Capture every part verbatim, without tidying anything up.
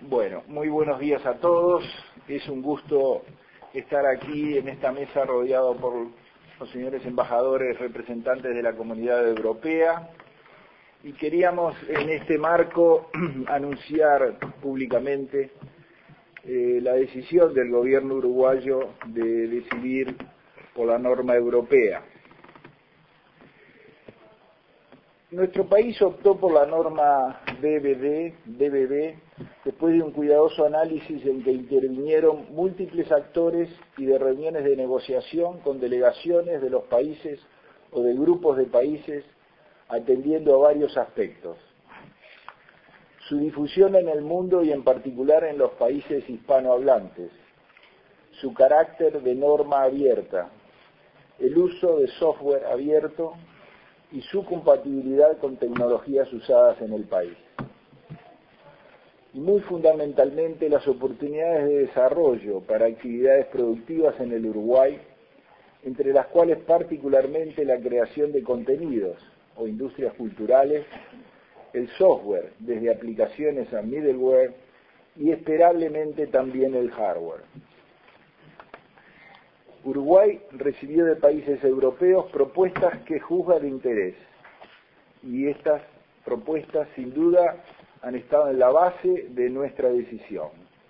Bueno, muy buenos días a todos. Es un gusto estar aquí en esta mesa rodeado por los señores embajadores representantes de la Comunidad Europea. Y queríamos en este marco anunciar públicamente eh, la decisión del gobierno uruguayo de decidir por la norma europea. Nuestro país optó por la norma D B D, D B D después de un cuidadoso análisis en que intervinieron múltiples actores y de reuniones de negociación con delegaciones de los países o de grupos de países atendiendo a varios aspectos. Su difusión en el mundo y en particular en los países hispanohablantes, su carácter de norma abierta, el uso de software abierto y su compatibilidad con tecnologías usadas en el país. Y muy fundamentalmente las oportunidades de desarrollo para actividades productivas en el Uruguay, entre las cuales particularmente la creación de contenidos o industrias culturales, el software, desde aplicaciones a middleware y esperablemente también el hardware. Uruguay recibió de países europeos propuestas que juzga de interés y estas propuestas sin duda han estado en la base de nuestra decisión.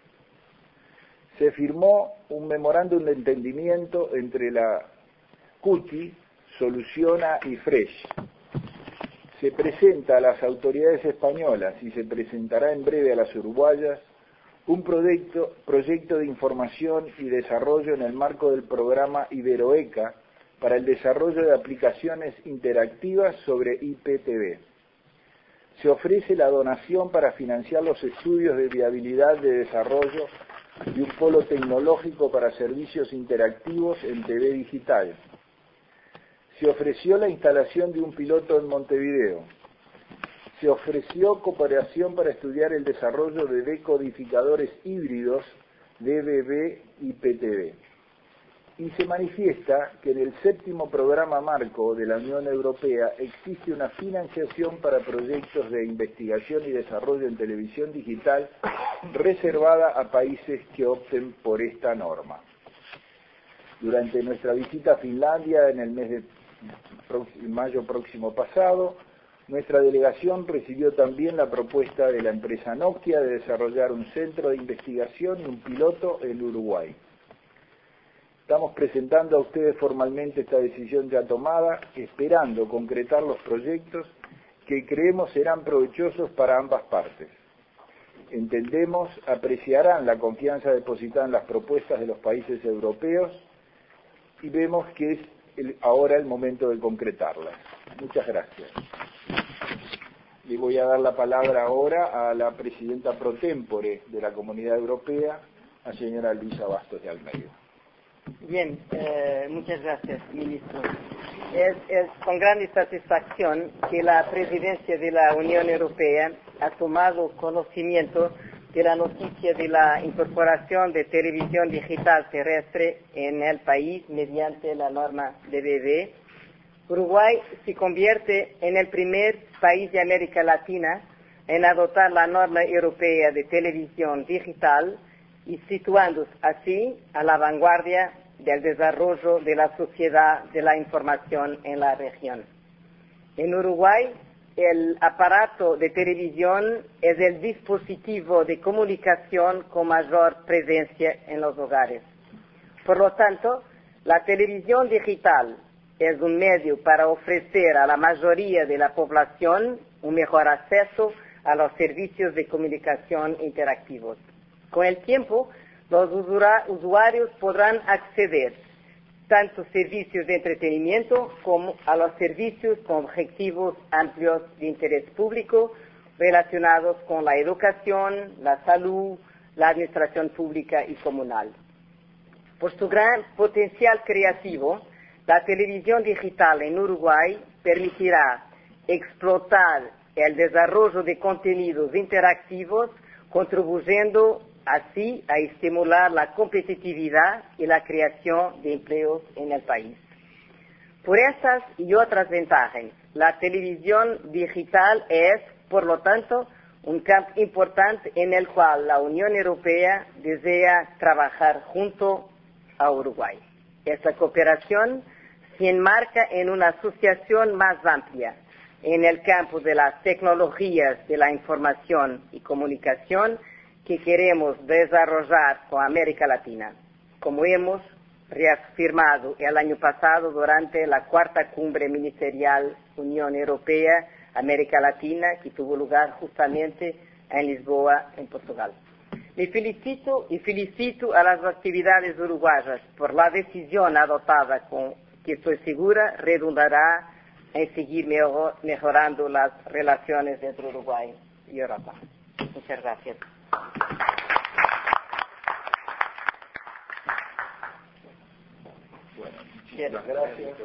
Se firmó un memorándum de entendimiento entre la CUTI, Soluciona y Fresh. Se presenta a las autoridades españolas y se presentará en breve a las uruguayas un proyecto, proyecto de información y desarrollo en el marco del programa Iberoeca para el desarrollo de aplicaciones interactivas sobre I P T V. Se ofrece la donación para financiar los estudios de viabilidad de desarrollo de un polo tecnológico para servicios interactivos en T V digital. Se ofreció la instalación de un piloto en Montevideo. Se ofreció cooperación para estudiar el desarrollo de decodificadores híbridos D B B y P T V. Y se manifiesta que en el séptimo programa marco de la Unión Europea existe una financiación para proyectos de investigación y desarrollo en televisión digital reservada a países que opten por esta norma. Durante nuestra visita a Finlandia en el mes de mayo próximo pasado, nuestra delegación recibió también la propuesta de la empresa Nokia de desarrollar un centro de investigación y un piloto en Uruguay. Estamos presentando a ustedes formalmente esta decisión ya tomada, esperando concretar los proyectos que creemos serán provechosos para ambas partes. Entendemos, apreciarán la confianza depositada en las propuestas de los países europeos y vemos que es el, ahora el momento de concretarlas. Muchas gracias. Le voy a dar la palabra ahora a la presidenta pro tempore de la Comunidad Europea, la señora Luisa Bastos de Almeida. Bien, eh, muchas gracias, ministro. Es, es con gran satisfacción que la presidencia de la Unión Europea ha tomado conocimiento de la noticia de la incorporación de televisión digital terrestre en el país mediante la norma D B D. Uruguay se convierte en el primer país de América Latina en adoptar la norma europea de televisión digital y situándose así a la vanguardia del desarrollo de la sociedad de la información en la región. En Uruguay, el aparato de televisión es el dispositivo de comunicación con mayor presencia en los hogares. Por lo tanto, la televisión digital es un medio para ofrecer a la mayoría de la población un mejor acceso a los servicios de comunicación interactivos. Con el tiempo, los usuarios podrán acceder tanto a servicios de entretenimiento como a los servicios con objetivos amplios de interés público relacionados con la educación, la salud, la administración pública y comunal. Por su gran potencial creativo, la televisión digital en Uruguay permitirá explotar el desarrollo de contenidos interactivos, contribuyendo así a estimular la competitividad y la creación de empleos en el país. Por estas y otras ventajas, la televisión digital es, por lo tanto, un campo importante en el cual la Unión Europea desea trabajar junto a Uruguay. Esta cooperación se enmarca en una asociación más amplia en el campo de las tecnologías de la información y comunicación que queremos desarrollar con América Latina, como hemos reafirmado el año pasado durante la cuarta cumbre ministerial Unión Europea-América Latina, que tuvo lugar justamente en Lisboa, en Portugal. Me felicito y felicito a las actividades uruguayas por la decisión adoptada con que estoy segura redundará en seguir mejor, mejorando las relaciones entre Uruguay y Europa. Muchas gracias. Bueno, muchas gracias.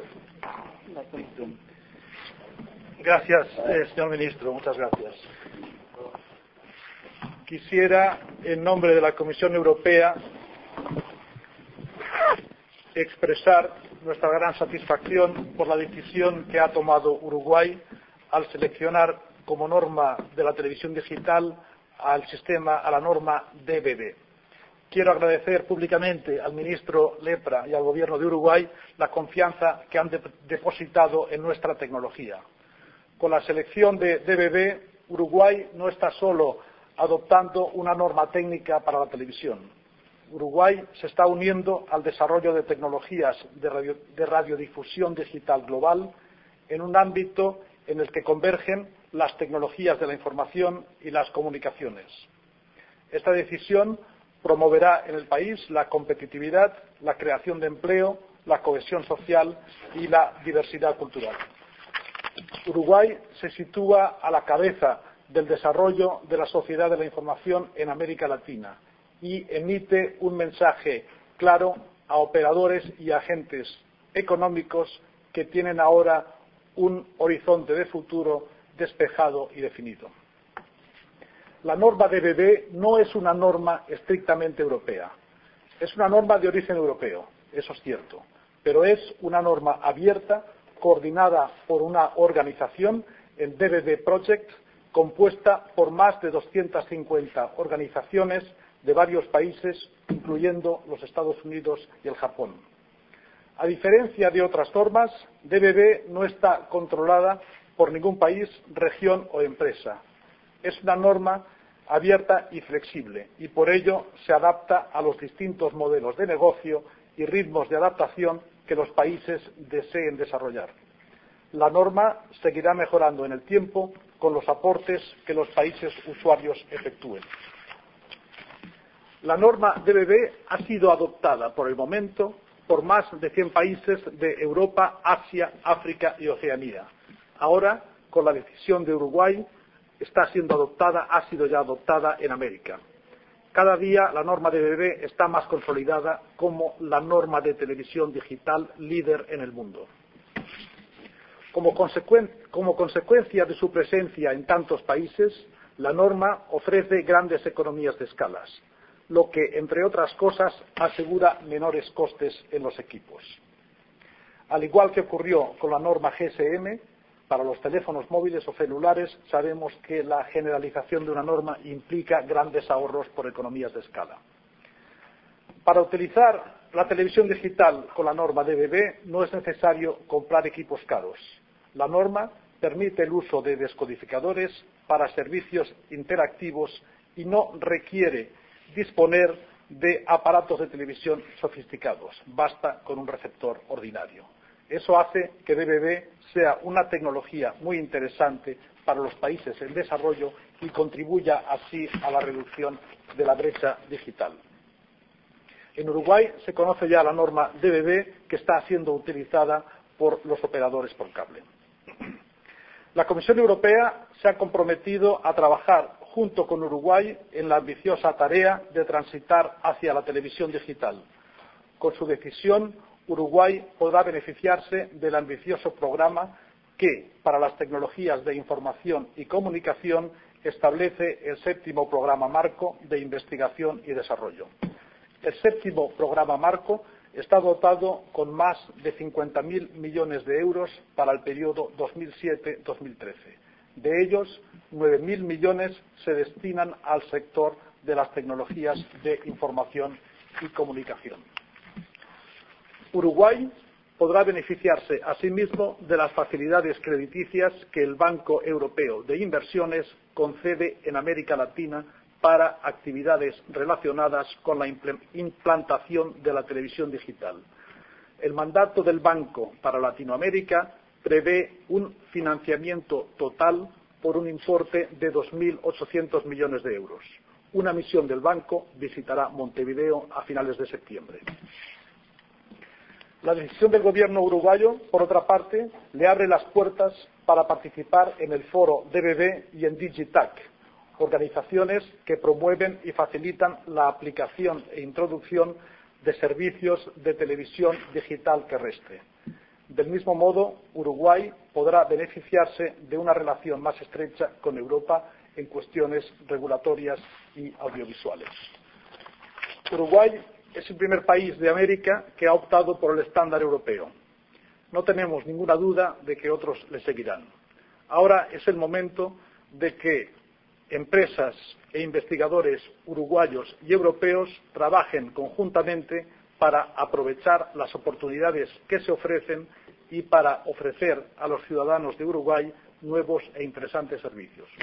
Gracias, eh, señor ministro. Muchas gracias. Quisiera, en nombre de la Comisión Europea, expresar nuestra gran satisfacción por la decisión que ha tomado Uruguay al seleccionar como norma de la televisión digital al sistema, a la norma D V B. Quiero agradecer públicamente al ministro Lepra y al Gobierno de Uruguay la confianza que han de- depositado en nuestra tecnología. Con la selección de D V B, Uruguay no está solo adoptando una norma técnica para la televisión. Uruguay se está uniendo al desarrollo de tecnologías de, radio, de radiodifusión digital global en un ámbito en el que convergen las tecnologías de la información y las comunicaciones. Esta decisión promoverá en el país la competitividad, la creación de empleo, la cohesión social y la diversidad cultural. Uruguay se sitúa a la cabeza del desarrollo de la sociedad de la información en América Latina y emite un mensaje claro a operadores y agentes económicos que tienen ahora un horizonte de futuro despejado y definido. La norma D V B no es una norma estrictamente europea. Es una norma de origen europeo, eso es cierto, pero es una norma abierta, coordinada por una organización, el D V B Project, compuesta por más de doscientas cincuenta organizaciones de varios países, incluyendo los Estados Unidos y el Japón. A diferencia de otras normas, D V B no está controlada por ningún país, región o empresa. Es una norma abierta y flexible y por ello se adapta a los distintos modelos de negocio y ritmos de adaptación que los países deseen desarrollar. La norma seguirá mejorando en el tiempo con los aportes que los países usuarios efectúen. La norma D V B ha sido adoptada por el momento por más de cien países de Europa, Asia, África y Oceanía. Ahora, con la decisión de Uruguay, está siendo adoptada, ha sido ya adoptada en América. Cada día la norma D V B está más consolidada como la norma de televisión digital líder en el mundo. Como, consecuen- como consecuencia de su presencia en tantos países, la norma ofrece grandes economías de escalas, lo que, entre otras cosas, asegura menores costes en los equipos. Al igual que ocurrió con la norma G S M, para los teléfonos móviles o celulares sabemos que la generalización de una norma implica grandes ahorros por economías de escala. Para utilizar la televisión digital con la norma D V B no es necesario comprar equipos caros. La norma permite el uso de descodificadores para servicios interactivos y no requiere disponer de aparatos de televisión sofisticados. Basta con un receptor ordinario. Eso hace que D V B sea una tecnología muy interesante para los países en desarrollo y contribuya así a la reducción de la brecha digital. En Uruguay se conoce ya la norma D V B que está siendo utilizada por los operadores por cable. La Comisión Europea se ha comprometido a trabajar junto con Uruguay en la ambiciosa tarea de transitar hacia la televisión digital. Con su decisión, Uruguay podrá beneficiarse del ambicioso programa que, para las tecnologías de información y comunicación, establece el séptimo programa marco de investigación y desarrollo. El séptimo programa marco está dotado con más de cincuenta mil millones de euros para el periodo dos mil siete a dos mil trece. De ellos, nueve mil millones se destinan al sector de las tecnologías de información y comunicación. Uruguay podrá beneficiarse asimismo de las facilidades crediticias que el Banco Europeo de Inversiones concede en América Latina para actividades relacionadas con la implantación de la televisión digital. El mandato del Banco para Latinoamérica prevé un financiamiento total por un importe de dos mil ochocientos millones de euros. Una misión del banco visitará Montevideo a finales de septiembre. La decisión del gobierno uruguayo, por otra parte, le abre las puertas para participar en el foro D B B y en Digitac, organizaciones que promueven y facilitan la aplicación e introducción de servicios de televisión digital terrestre. Del mismo modo, Uruguay podrá beneficiarse de una relación más estrecha con Europa en cuestiones regulatorias y audiovisuales. Uruguay es el primer país de América que ha optado por el estándar europeo. No tenemos ninguna duda de que otros le seguirán. Ahora es el momento de que empresas e investigadores uruguayos y europeos trabajen conjuntamente para aprovechar las oportunidades que se ofrecen y para ofrecer a los ciudadanos de Uruguay nuevos e interesantes servicios.